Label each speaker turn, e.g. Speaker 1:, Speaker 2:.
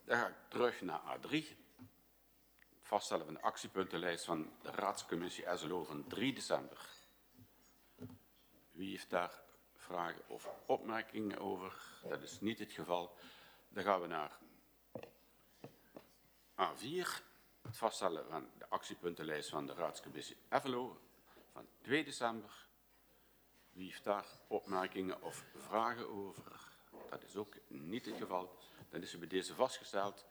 Speaker 1: Dan ga ik terug naar A3. Het vaststellen van de actiepuntenlijst van de Raadscommissie SLO van 3 december. Wie heeft daar vragen of opmerkingen over? Dat is niet het geval. Dan gaan we naar A4. Het vaststellen van de actiepuntenlijst van de Raadscommissie SLO van 2 december. Wie heeft daar opmerkingen of vragen over? Dat is ook niet het geval. Dan is er bij deze vastgesteld